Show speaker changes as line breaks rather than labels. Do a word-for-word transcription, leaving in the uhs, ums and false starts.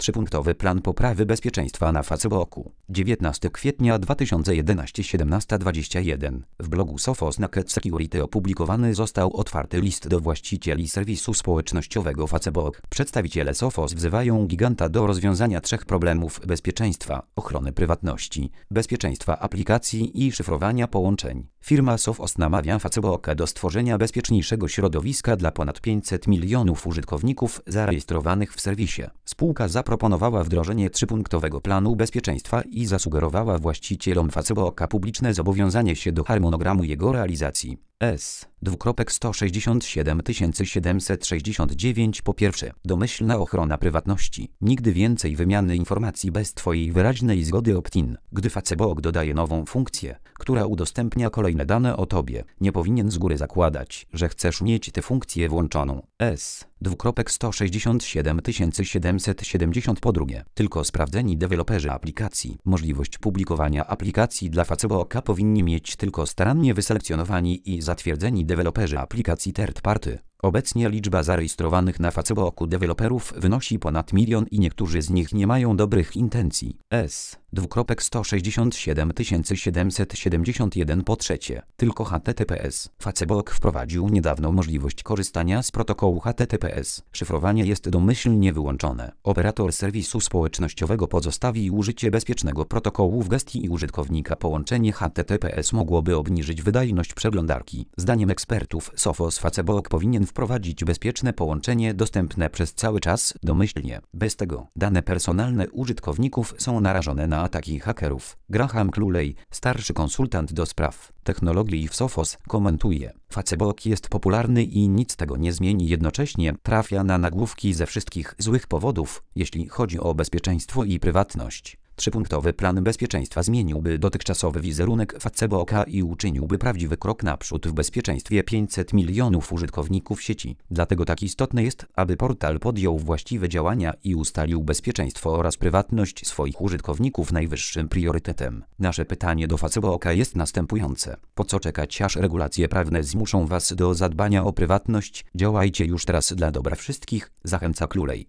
Trzypunktowy plan poprawy bezpieczeństwa na Facebooku. dziewiętnastego kwietnia dwa tysiące jedenastego siedemnaście dwadzieścia jeden. W blogu Sophos Naked Security opublikowany został otwarty list do właścicieli serwisu społecznościowego Facebook. Przedstawiciele Sophos wzywają giganta do rozwiązania trzech problemów bezpieczeństwa, ochrony prywatności, bezpieczeństwa aplikacji i szyfrowania połączeń. Firma Sophos namawia Facebooka do stworzenia bezpieczniejszego środowiska dla ponad pięćset milionów użytkowników zarejestrowanych w serwisie. Spółka zaproponowała wdrożenie trzypunktowego planu bezpieczeństwa i zasugerowała właścicielom Facebooka publiczne zobowiązanie się do harmonogramu jego realizacji. S. sto sześćdziesiąt siedem tysięcy siedemset sześćdziesiąt dziewięć. Po pierwsze, domyślna ochrona prywatności. Nigdy więcej wymiany informacji bez Twojej wyraźnej zgody opt-in. Gdy Facebook dodaje nową funkcję, która udostępnia kolejne dane o Tobie, nie powinien z góry zakładać, że chcesz mieć tę funkcję włączoną. S. sto sześćdziesiąt siedem tysięcy siedemset siedemdziesiąt. Po drugie, tylko sprawdzeni deweloperzy aplikacji. Możliwość publikowania aplikacji dla Facebooka powinni mieć tylko starannie wyselekcjonowani i zatwierdzeni deweloperzy aplikacji third party. Obecnie liczba zarejestrowanych na Facebooku deweloperów wynosi ponad milion i niektórzy z nich nie mają dobrych intencji. S. sto sześćdziesiąt siedem tysięcy siedemset siedemdziesiąt jeden. Po trzecie, tylko H T T P S. Facebook wprowadził niedawno możliwość korzystania z protokołu H T T P S. Szyfrowanie jest domyślnie wyłączone. Operator serwisu społecznościowego pozostawi użycie bezpiecznego protokołu w gestii użytkownika. Połączenie H T T P S mogłoby obniżyć wydajność przeglądarki. Zdaniem ekspertów Sophos Facebook powinien wprowadzić bezpieczne połączenie dostępne przez cały czas domyślnie. Bez tego dane personalne użytkowników są narażone na ataki hakerów. Graham Cluley, starszy konsultant do spraw technologii w Sophos, komentuje: Facebook jest popularny i nic tego nie zmieni. Jednocześnie trafia na nagłówki ze wszystkich złych powodów, jeśli chodzi o bezpieczeństwo i prywatność. Trzypunktowy plan bezpieczeństwa zmieniłby dotychczasowy wizerunek Facebooka i uczyniłby prawdziwy krok naprzód w bezpieczeństwie pięćset milionów użytkowników sieci. Dlatego tak istotne jest, aby portal podjął właściwe działania i ustalił bezpieczeństwo oraz prywatność swoich użytkowników najwyższym priorytetem. Nasze pytanie do Facebooka jest następujące: po co czekać, aż regulacje prawne zmuszą Was do zadbania o prywatność? Działajcie już teraz dla dobra wszystkich, zachęca Cluley.